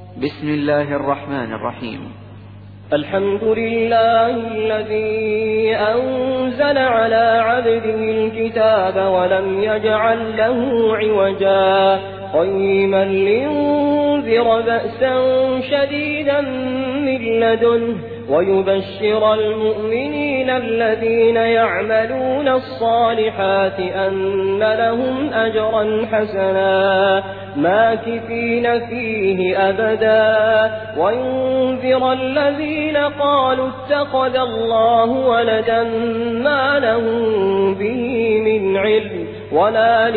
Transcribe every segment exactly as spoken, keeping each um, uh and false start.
بسم الله الرحمن الرحيم. الحمد لله الذي أنزل على عبده الكتاب ولم يجعل له عوجا قيما لينذر بأسا شديدا من لدنه ويبشر المؤمنين الذين يعملون الصالحات أن لهم أجرا حسنا ماكثين فيه أبدا وينذر الذين قالوا اتخذ الله ولدا ما لهم به من علم ولا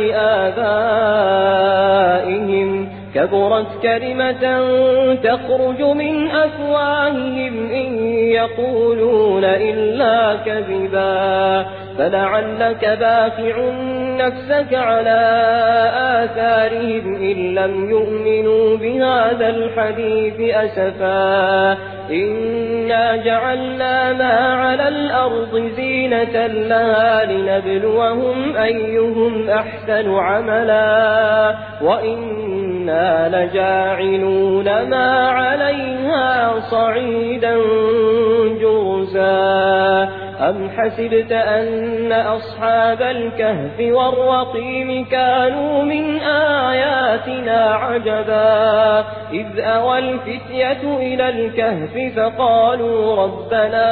لآبائهم كبرت كلمة تخرج من أفواههم إن يقولون إلا كذبا فلعلك باخع نفسك على آثارهم إن لم يؤمنوا بهذا الحديث أسفا إنا جعلنا ما على الأرض زينة لها لنبلوهم أيهم أحسن عملا وإنا لجاعلون ما عليها صعيدا جرزا أم حسبت أن أصحاب الكهف والرقيم كانوا من آياتنا عجبا إذ أوى الفتية إلى الكهف فقالوا ربنا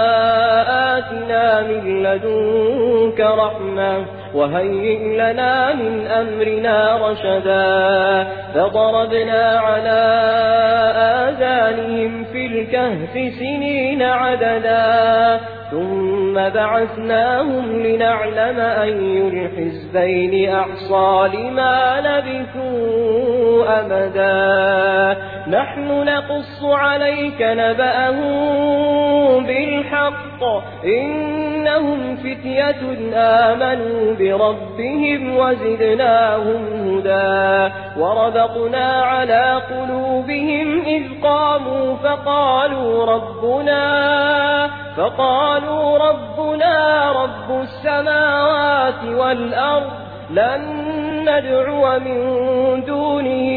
آتنا من لدنك رحمة وهيئ لنا من أمرنا رشدا فضربنا على آذانهم في الكهف سنين عددا ثم بعثناهم لنعلم أي الحزبين أحصى لما لبثوا أمدا نحن نقص عليك نبأهم بالحق إنهم فتية آمنوا بربهم وزدناهم هدى وربطنا على قلوبهم إذ قاموا فقالوا ربنا فقالوا ربنا رب السماوات والأرض لن ندعو من دونه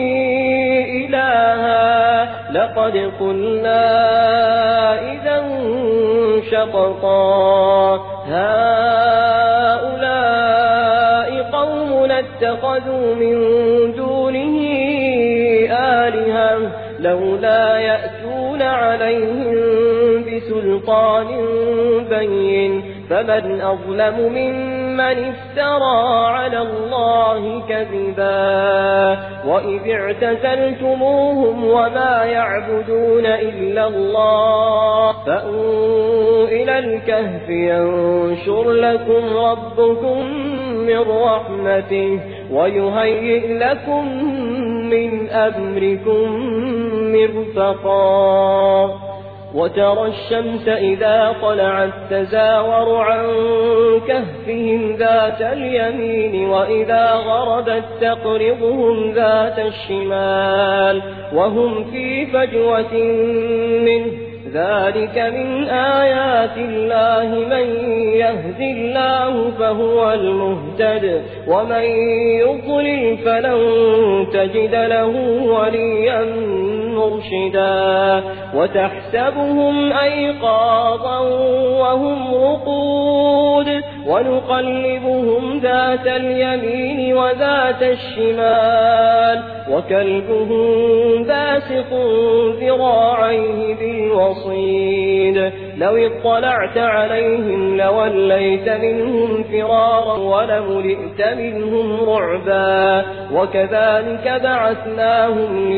إلها لقد قلنا إذا شططا هؤلاء قوم اتخذوا من دونه آلهة لولا يأتون عليهم بسلطان بين فمن أظلم ممن افترى على الله كذبا وإذ اعتزلتموهم وما يعبدون إلا الله فأووا إلى الكهف ينشر لكم ربكم من رحمته ويهيئ لكم من أمركم مرفقا وترى الشمس إذا طلعت تزاور عن كهفهم ذات اليمين وإذا غربت تقرضهم ذات الشمال وهم في فجوة منه ذلك من آيات الله من يهد الله فهو المهتد ومن يضلل فلن تجد له وليا مرشدا وتحسبهم أيقاظا وهم رقود ونقلبهم ذات اليمين وذات الشمال وكلبهم باسط ذراعيه بالوصيد لو اطلعت عليهم لوليت منهم فرارا ولملئت منهم رعبا وكذلك بعثناهم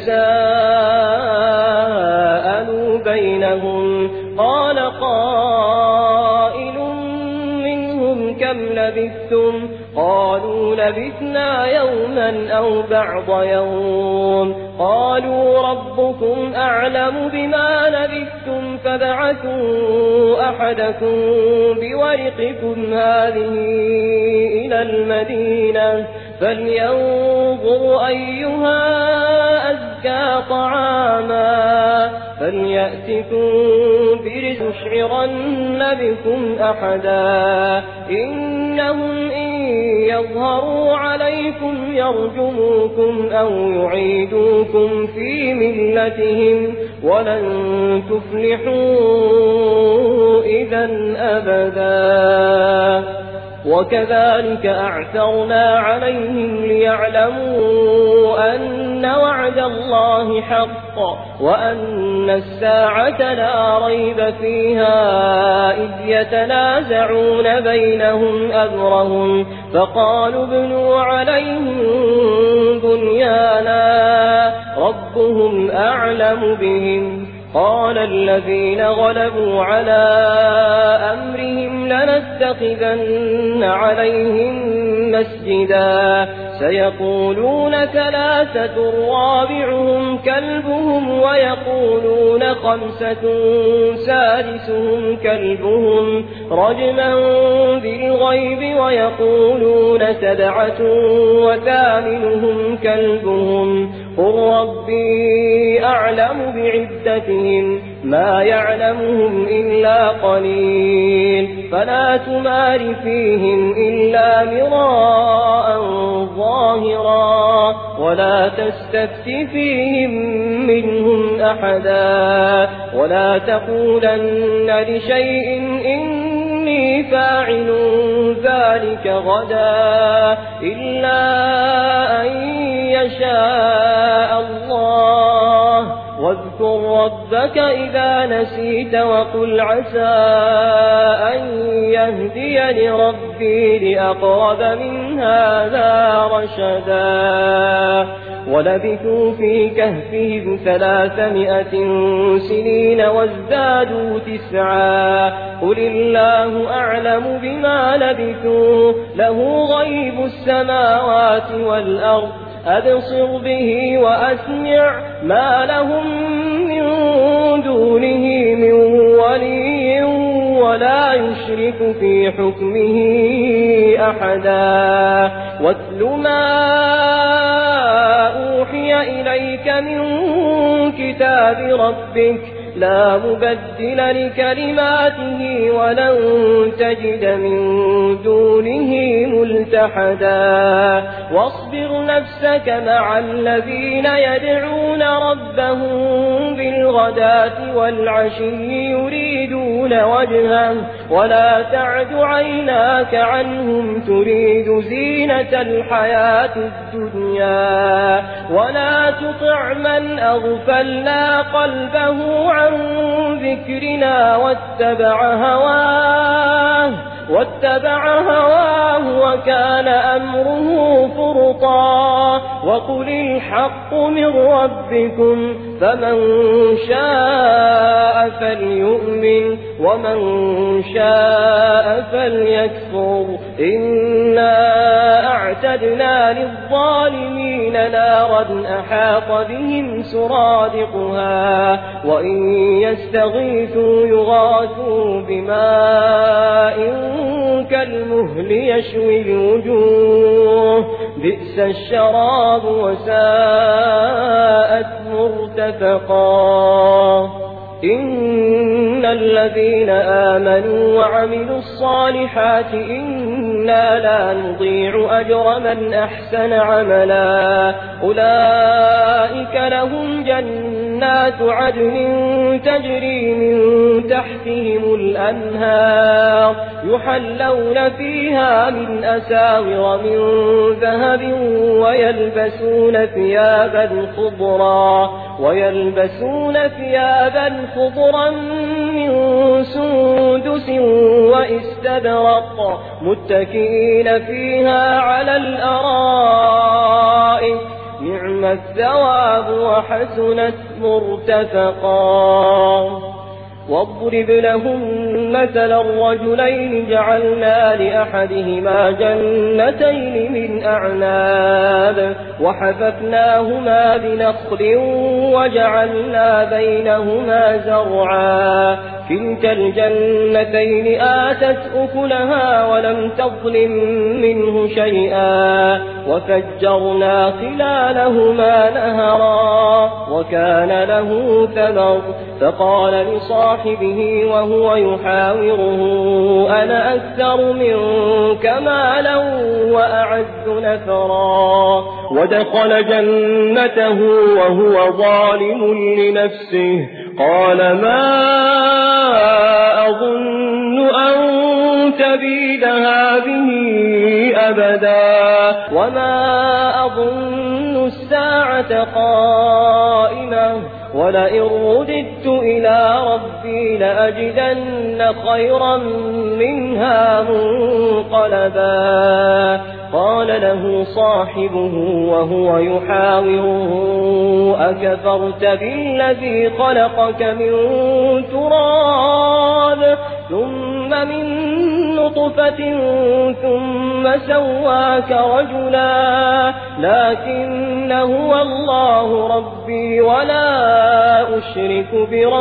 ليتساءلوا بينهم قال قائل منهم كم لبثتم قالوا لبثنا يوما أو بعض يوم قالوا ربكم أعلم بما لبثتم فابعثوا أحدكم بورقكم هذه إلى المدينة فلينظر أيها أزكى طعاما فليأتكم برزق يشعرن بكم أحدا إنهم إن يظهروا عليكم يرجموكم أو يعيدوكم في ملتهم ولن تفلحوا إذا أبدا. وكذلك أعثرنا عليهم ليعلموا أن وعد الله حق وأن الساعة لا ريب فيها إذ يتنازعون بينهم أمرهم فقالوا ابنوا عليهم بنيانا ربهم أعلم بهم. قال الذين غلبوا على أمرهم لنتخذن عليهم مسجدا سيقولون ثلاثة رابعهم كلبهم ويقولون خمسة سادسهم كلبهم رجما بالغيب ويقولون سبعة وثامنهم كلبهم قل ربي أعلم بعدتهم ما يعلمهم إلا قليل فلا تمار فيهم إلا مراء ظاهرا ولا تستفت فيهم منهم أحدا ولا تقولن لشيء إني فاعل ذلك غدا إلا أن يشاء الله واذكر ربك إذا نسيت وقل عسى أن يهديني ربي لأقرب من هذا رشدا. ولبثوا في كهفهم ثلاثمائة سنين وازدادوا تسعا قل الله أعلم بما لبثوا له غيب السماوات والأرض أبصر به وأسمع ما لهم من دونه من ولي ولا يشرك في حكمه أحدا. واتل ما أوحي إليك من كتاب ربك لا مبدل لكلماته ولن تجد من دونه ملتحدا. واصبر نفسك مع الذين يدعون ربهم بالغداة والعشي يريدون وجهه ولا تعد عيناك عنهم تريد زينة الحياة الدنيا ولا تطع من أغفلنا قلبه عن ذكرنا واتبع هواه واتبع هواه وكان أمره فرطا. وقل الحق من ربكم فمن شاء فليؤمن ومن شاء فليكفر إنا أعتدنا للظالمين نارا أحاط بهم سرادقها وإن يستغيثوا يغاثوا بماء كالمهل يشوي الوجوه بئس الشراب وساءت مرتفقا. إن الذين آمنوا وعملوا الصالحات إنا لا نضيع أجر من أحسن عملا أولئك لهم جنات عدن تجري من تحتهم الأنهار يحلون فيها من أساور من ذهب ويلبسون ثيابا خضرا ويلبسون ثيابا خضرا من سندس واستبرق متكئين فيها على الأرائك نعم الثواب وحسنت مرتفقا. واضرب لهم مثلا الرجلين جعلنا لأحدهما جنتين من أعناب وحففناهما بنخل وجعلنا بينهما زرعا كلتا الجنتين آتت أكلها ولم تظلم منه شيئا وفجرنا خلالهما نهرا وكان له ثمر فقال لصاحبه صاحبه وهو يحاوره أنا أكثر منك مالا وأعز نفرا ودخل جنته وهو ظالم لنفسه قال ما أظن أن تبيد هذه أبدا وما أظن الساعة قائمة ولئن رددت إلى ربي لأجدن خيرا منها منقلبا قال له صاحبه وهو يحاوره أكفرت بالذي خلقك من تراب ثم من نطفة ثم سواك رجلا لكن هو الله ربي ولا أشرك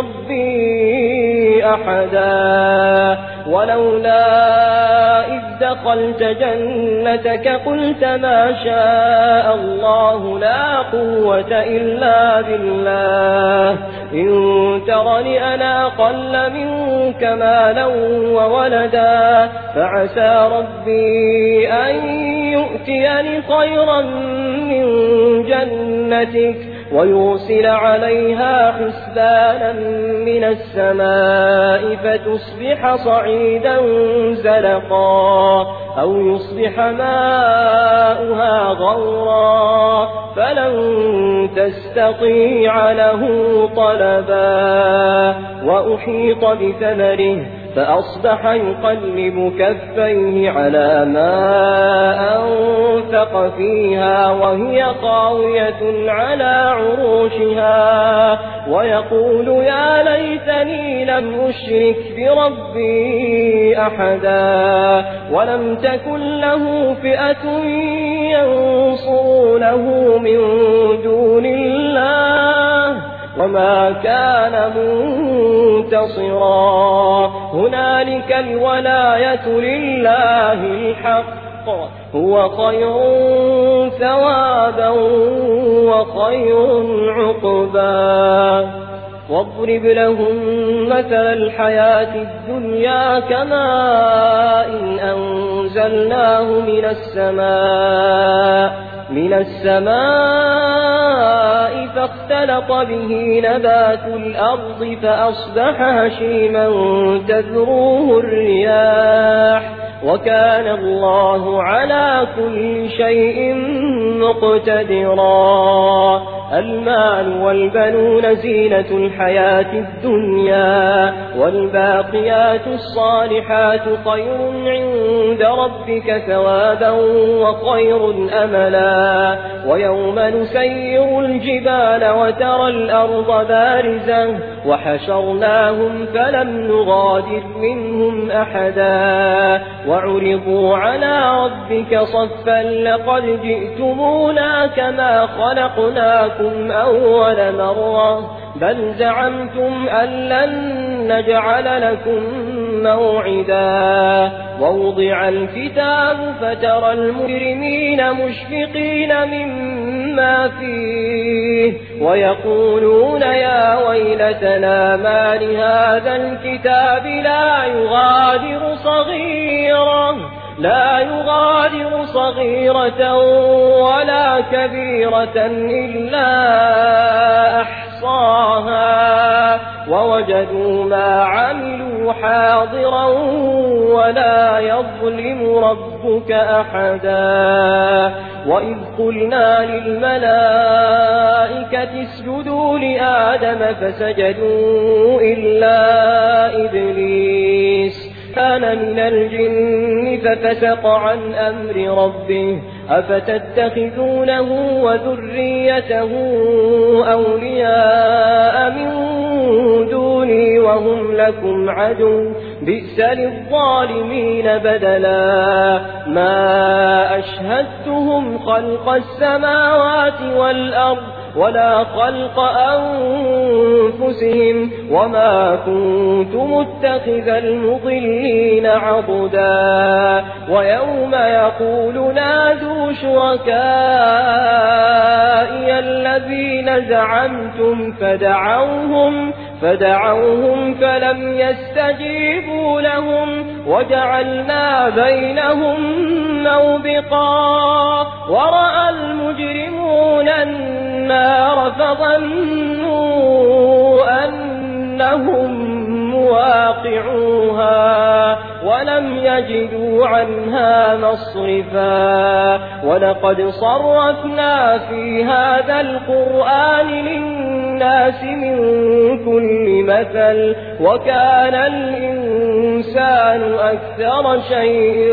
بربي أحدا ولولا إذ دخلت جنتك قلت ما شاء الله لا قوة إلا بالله إن ترني أنا أقل منك مالا وولدا فعسى ربي أن يؤتيني خيرا من جنتك ويرسل عليها حسبانا من السماء فتصبح صعيدا زلقا أو يصبح ماؤها غورا فلن تستطيع له طلبا وأحيط بثمره فأصبح يقلب كفيه على ما أنفق فيها وهي خاوية على عروشها ويقول يا ليتني لم أشرك بربي أحدا ولم تكن له فئة ينصرونه من دون الله وما كان منتصرا هنالك الولاية لله الحق هو خير ثوابا وخير عقبا واضرب لهم مثل الحياة الدنيا كماء إن أنزلناه من السماء من السماء فاختلط به نبات الأرض فأصبح هشيما تذروه الرياح وكان الله على كل شيء مقتدرا المال والبنون زينة الحياة الدنيا والباقيات الصالحات خير عند ربك ثوابا وخير أملا ويوم نسير الجبال وترى الأرض بارزة وحشرناهم فلم نغادر منهم أحدا وعرضوا على ربك صفا لقد جئتمونا كما خلقناكم أول مرة بل زعمتم أن لن نجعل لكم موعدا ووضع الكتاب فترى المجرمين مشفقين مما فيه ويقولون يا ويلتنا ما لهذا الكتاب لا يغادر صغيرة لا يغادر صغيرة ولا كبيرة إلا أحصاها ووجدوا ما عملوا حاضرا ولا يظلم ربك أحدا وإذ قلنا للملائكة اسجدوا لآدم فسجدوا إلا إبليس كان من الجن ففسق عن أمر ربه أفتتخذونه وذريته أولياء من دوني وهم لكم عدو بئس للظالمين بدلا ما أشهدتهم خلق السماوات والأرض ولا خلق أنفسهم أنفسهم وما كنت متخذ المضلين عضدا ويوم يقول نادوا شركائي الذين زعمتم فدعوهم فدعوهم فلم يستجيبوا لهم وجعلنا بينهم موبقا ورأى المجرمون النار فظنوا أنهم مواقعوها ولم يجدوا عنها مصرفا ولقد صرفنا في هذا القرآن للناس من كل مثل وكان الإنسان أكثر شيء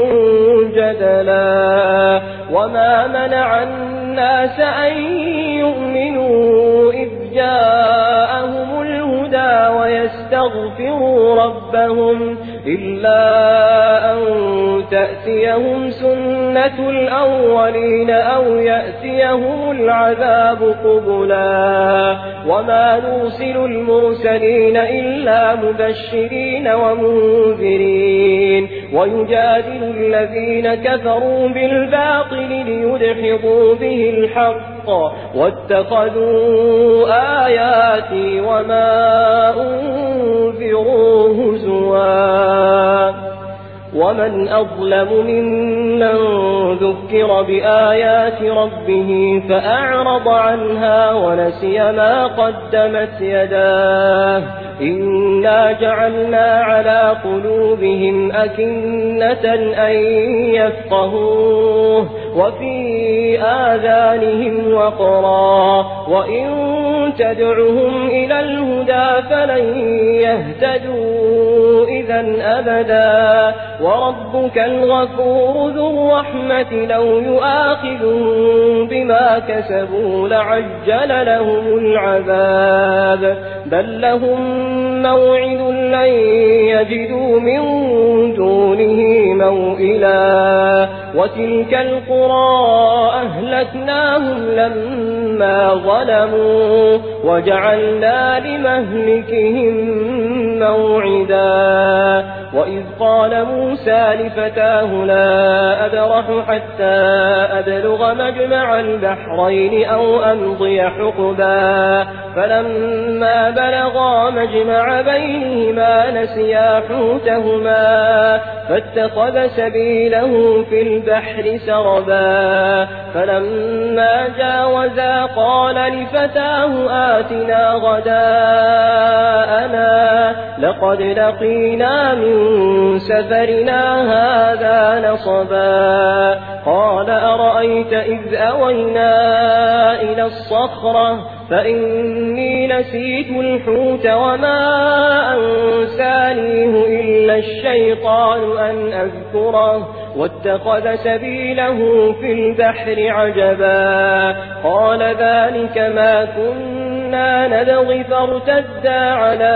جدلا وما منع الناس أن يؤمنوا إذ جاءهم الهدى ويستغفروا ربهم إلا أن تأتيهم سنة الأولين أو يأتيهم العذاب قبلا وما نرسل المرسلين إلا مبشرين ومنذرين ويجادل الذين كفروا بالباطل ليدحضوا به الحق واتخذوا آياتي وما أنذروا هزوا ومن أظلم ممن ذكر بآيات ربه فأعرض عنها ونسي ما قدمت يداه إنا جعلنا على قلوبهم أكنة أن يفقهوه وفي آذانهم وقرا وإن تدعهم إلى الهدى فلن يهتدوا إذا أبدا وربك الغفور ذو الرحمة لو يؤاخذهم بما كسبوا لعجل لهم العذاب بل لهم موعد لن يجدوا من دونه موئلا وتلك القرى أهلكناهم لما ظلموا وجعلنا لمهلكهم موعدا وإذ قال موسى لفتاه لا أبرح حتى أبلغ مجمع البحرين أو أمضي حقبا فلما بلغا مجمع بينهما نسيا حوتهما فاتخذ سبيله في البحر سربا فلما جاوزا قال لفتاه آتنا غداءنا لقد لقينا من سفرنا هذا نصبا قال أرأيت إذ أوينا إلى الصخرة فإني نسيت الحوت وما أنسانيه إلا الشيطان أن أذكره واتخذ سبيله في البحر عجبا قال ذلك ما كنا نبغي فارتدا على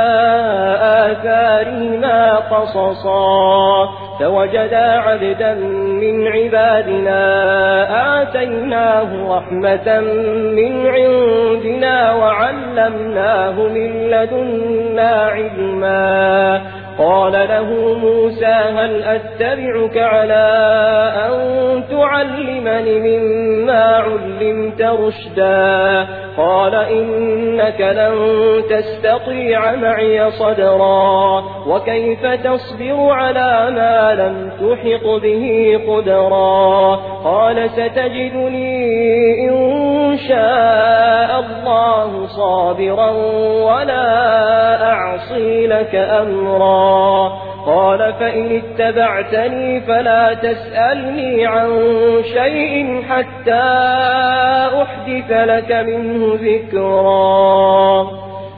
آثارهما قصصا فوجدا عبدا من عبادنا آتيناه رحمة من عندنا وعلمناه من لدنا علما قال له موسى هل أتبعك على أن تعلمني مما علمت رشدا قال إنك لن تستطيع معي صدرا وكيف تصبر على ما لم تحط به قدرا قال ستجدني إن شاء الله صابرا ولا أعصي لك أمرا قال فإن اتبعتني فلا تسألني عن شيء حتى أحدث لك منه ذكرا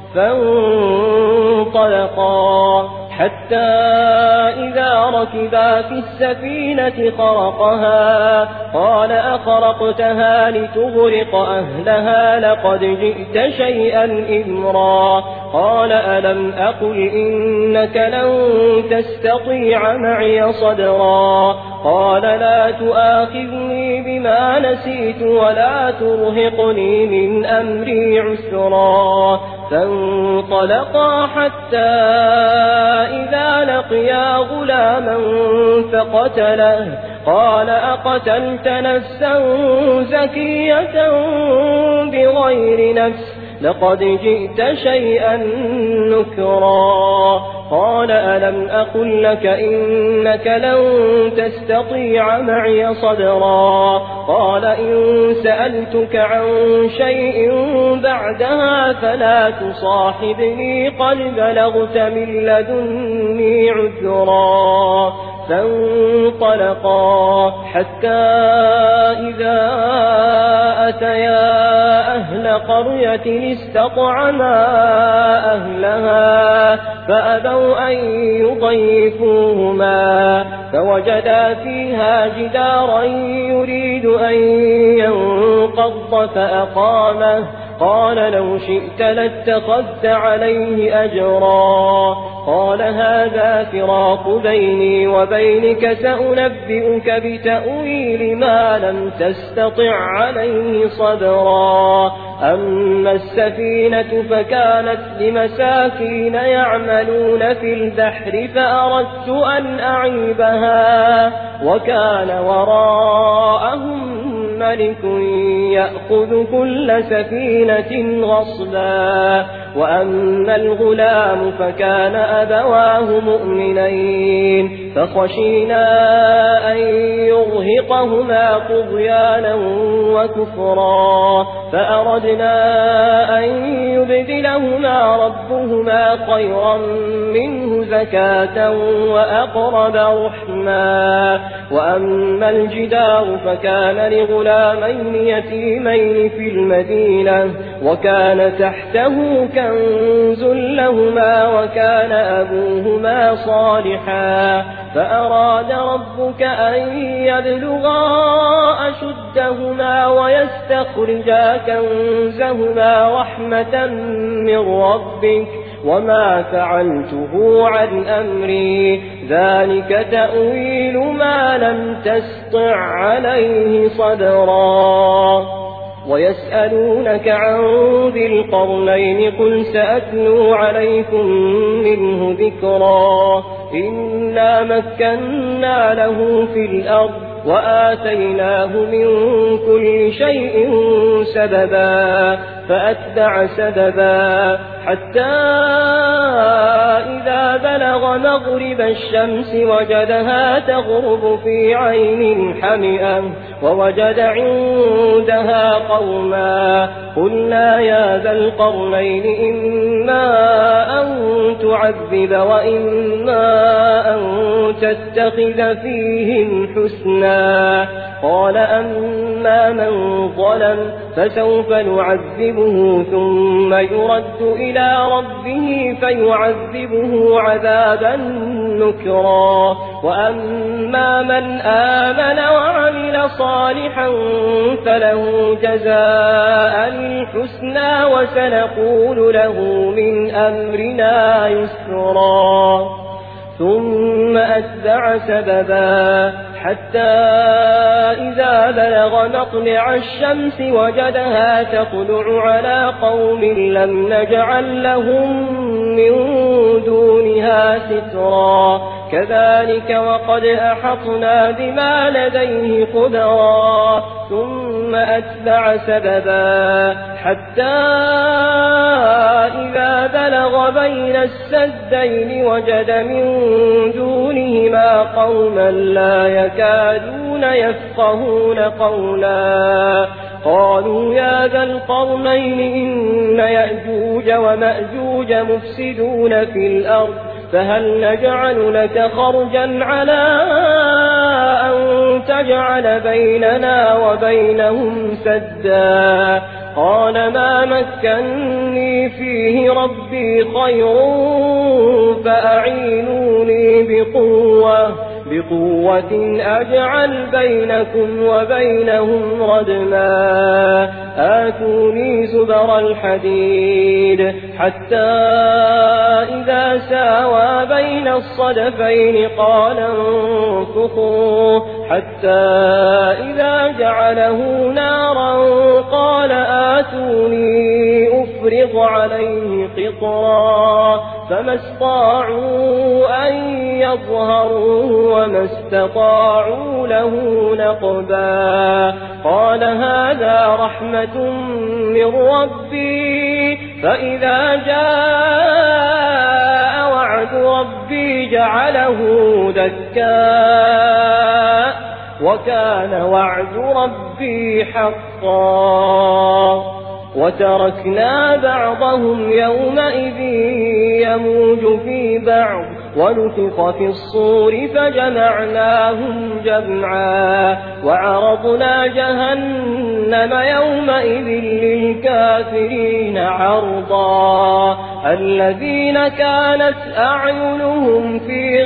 فانطلقا حتى إذا ركبا في السفينة خرقها قال أخرقتها لتغرق أهلها لقد جئت شيئا إمرا قال ألم أقل إنك لن تستطيع معي صدرا قال لا تؤاخذني بما نسيت ولا ترهقني من أمري عسرا فانطلقا حتى إذا لقيا غلاما فقتله قال أقتلت نفسا زكية بغير نفس لقد جئت شيئا نكرا قال ألم أقل لك إنك لن تستطيع معي صبرا قال إن سألتك عن شيء بعدها فلا تصاحبني قد بلغت من لدني عذرا فانطلقا حتى إذا أتيا أهل قرية استطعما أهلها فأبوا أن يضيفوهما فوجدا فيها جدارا يريد أن ينقض فأقامه قال لو شئت لاتخذت عليه أجرا قال هذا فراق بيني وبينك سأنبئك بتأويل ما لم تستطع عليه صبرا أما السفينة فكانت لمساكين يعملون في البحر فأردت أن أعيبها وكان وراءهم ملك يأخذ كل سفينة غصبا وأما الغلام فكان أبواه مؤمنين فخشينا أن يرهقهما طغيانا وكفرا فأردنا أن يبدلهما ربهما خيرا منه زكاة وأقرب رحما وأما الجدار فكان لغلامين يتيمين في المدينة وكان تحته كنز لهما وكان أبوهما صالحا فأراد ربك أن يبلغا أشدهما ويستخرجا كنزهما رحمة من ربك وما فعلته عن أمري ذلك تأويل ما لم تسطع عليه صبرا ويسألونك عن ذي القرنين قل سأتلو عليكم منه ذكرا إنا مكنا له في الأرض وآتيناه من كل شيء سببا فأتبع سببا حتى إذا بلغ مغرب الشمس وجدها تغرب في عين حمئة ووجد عندها قوما قلنا يا ذا القرنين إما أن تعذب وإما أن تتخذ فيهم حسنا قال أما من ظلم فسوف نعذبه ثم يرد إلى ربه فيعذبه عذابا نكرا وأما من آمن وعمل صالحا فله جزاء الحسنى وسنقول له من أمرنا يسرا ثم أتبع سببا حتى إذا بلغ مطلع الشمس وجدها تطلع على قوم لم نجعل لهم من دونها سترا كذلك وقد أحطنا بما لديه خبرا ثم أتبع سببا حتى إذا بلغ بين السدين وجد من دونهما قوما لا يكادون يفقهون قولا قالوا يا ذا القرنين إن يأجوج ومأجوج مفسدون في الأرض فهل نجعل لك خرجا على أن تجعل بيننا وبينهم سدا قال ما مكنني فيه ربي خير فأعينوني بقوة بقوة أجعل بينكم وبينهم ردما آتوني زبر الحديد حتى إذا ساوى بين الصدفين قال انفخوا حتى إذا جعله نارا قال آتوني أفرغ عليه قطرا فما استطاعوا أن يظهروا وما استطاعوا له نقبا قال هذا رحمة من ربي فإذا جاء وعد ربي جعله دكا وكان وعد ربي حقا وتركنا بعضهم يومئذ يموج في بعض ونفخ في الصور فجمعناهم جمعا وعرضنا جهنم يومئذ للكافرين عرضا الذين كانت أعينهم في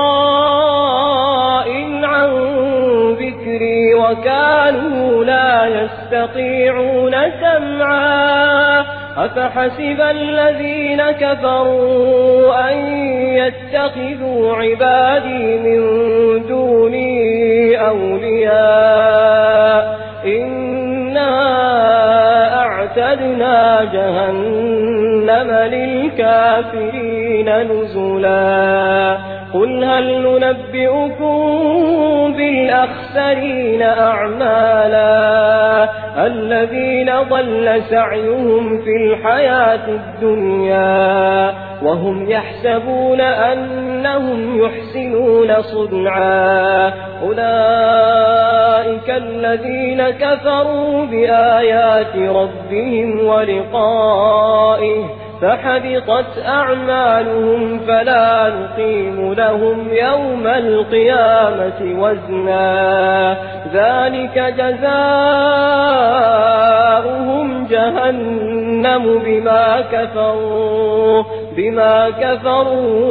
غطاء عن ذكري وكانوا لا يستطيعون سمعا أفحسب الذين كفروا أن يتخذوا عبادي من دوني أولياء إنا أعتدنا جهنم للكافرين نزلا قل هل ننبئكم بالأخسرين أعمالا الذين ضل سعيهم في الحياة الدنيا وهم يحسبون أنهم يحسنون صنعا أولئك الذين كفروا بآيات ربهم ولقائه فحبطت أعمالهم فلا نقيم لهم يوم القيامة وزنا ذلك جزاؤهم جهنم بما كفروا بما كفروا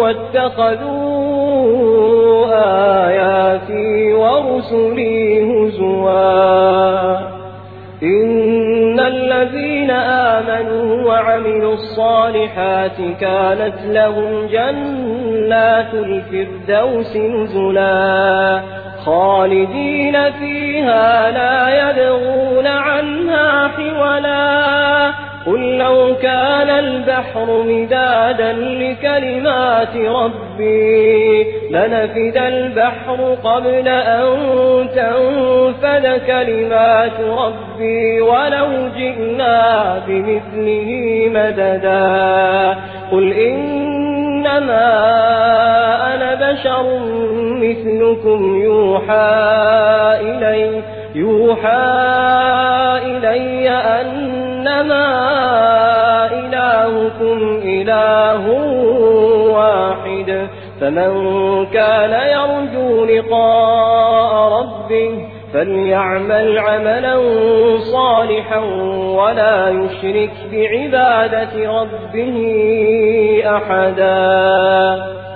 واتخذوا آياتي ورسلي هزوا إن الذين آمنوا وعملوا الصالحات كانت لهم جنات الفردوس نزلا خالدين فيها لا يبغون عنها حولا قل لو كان البحر مدادا لكلمات ربي لنفد البحر قبل أن تنفد كلمات ربي ولو جئنا بمثله مددا قل إنما أنا بشر مثلكم يوحى إلي يوحى إلي أنما إلهكم إله واحد فمن كان يرجو لقاء ربه فليعمل عملا صالحا ولا يشرك بعبادة ربه أحدا.